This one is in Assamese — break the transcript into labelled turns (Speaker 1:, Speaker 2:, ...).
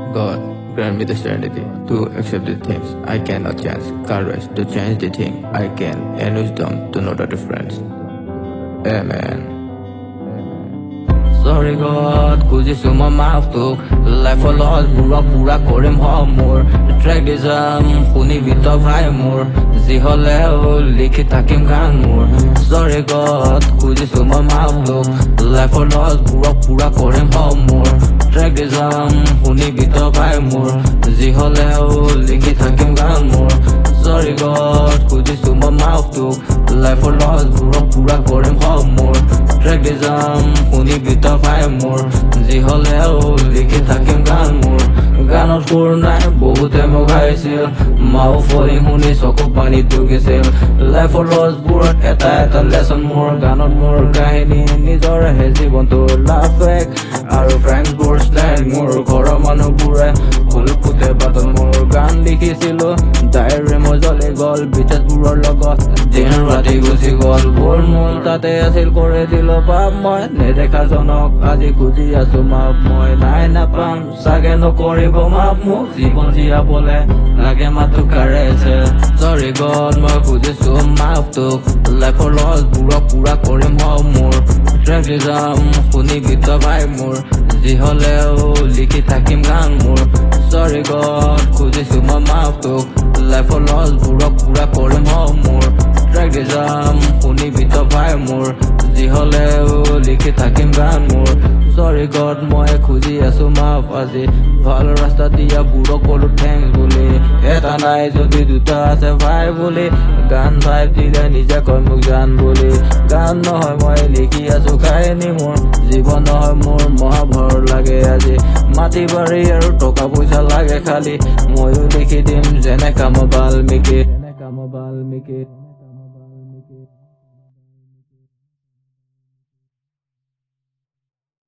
Speaker 1: God, grant me the serenity to accept the things I cannot change, courage to change the thing I can, and wisdom to know the difference. Amen. Sorry God, খুজিছো মই মাফ তোক লাইফৰ লছ পুৰা কৰিম মোৰ ট্ৰেক যাম শুনিবি তই ভাই মোৰ যি হ'লেও লিখি থাকিম গান মোৰ Sorry God, খুজিছো মই মাফ তোক লাইফৰ লছ পুৰা কৰিম মোৰ ট্ৰেক যাম শুনিবি তই ভাই মোৰ যি হ'লেও লিখি থাকিম গান মোৰ Sorry God, খুজিছো মই মাফ তোক লাইফৰ লছ পুৰা কৰিম মোৰ ট্ৰেক যাম শুনিবি তই ভাই মোৰ যি হ'লেও লিখি থাকিম গান মোৰ গানত সুৰ নাই বহুতে মোক হাৰিছিল মাও ফৰি শুনি চকু পানী টুকিছিল লাইফৰ লছবোৰত এটা লেচন মোৰ গানত মোৰ কাহিনী নিজৰহে জীৱনটোৰ লাভ ফেক আৰু ফ্ৰেণ্ডছবোৰ ষ্টেণ্ড মোৰ ঘৰৰ মানুহবোৰে ফুল ফুটে বাটত মোৰ গান লিখিছিলো ডায়েৰী মই জ্বলি গ'ল বিটেছবোৰৰ লগত দিন ৰাতি গুচি গ'ল ভুল মূল তাতে আছিল কৰি দিলো পাপ মই নেদেখা জনক আজি খুজি আছো মাপ মই নাই নাপাম চাগে নকৰিব মাপ মোক জীৱন জীয়াবলে লাগে মাথো কাৰেছে Sorry God, মই খুজিছো মাপ তোক লাইফৰ লছ পুৰা কৰিম মোৰ ট্ৰেক যাম শুনিবি তই ভাই মোৰ যি হ'লেও লিখি থাকিম গান মোৰ Sorry God, খুজিছো মই মাপ তোক লাইফৰ লছ পুৰা কৰিম মোৰ ট্ৰেক যাম শুনিবি তই ভাই মোৰ যি হ'লেও লিখি থাকিম গান মোৰ Sorry God, মই খুজি আছো মাফ আজি ভাল ৰাস্তা দিয়া বুঢ়ো কলো থেংক বুলি এটা নাই যদি দুটা আছে ভাই বুলি গান ভাই দিলে নিজে কয় মোক জান বুলি গান নহয় মই লিখি আছো কাহিনী মোৰ জীৱন নহয় মোৰ মহাভাৰত লাগে আজি মাটি বাৰী আৰু টকা পইচা লাগে খালি ময়ো লিখি দিম যেনে কাম বাল্মীকি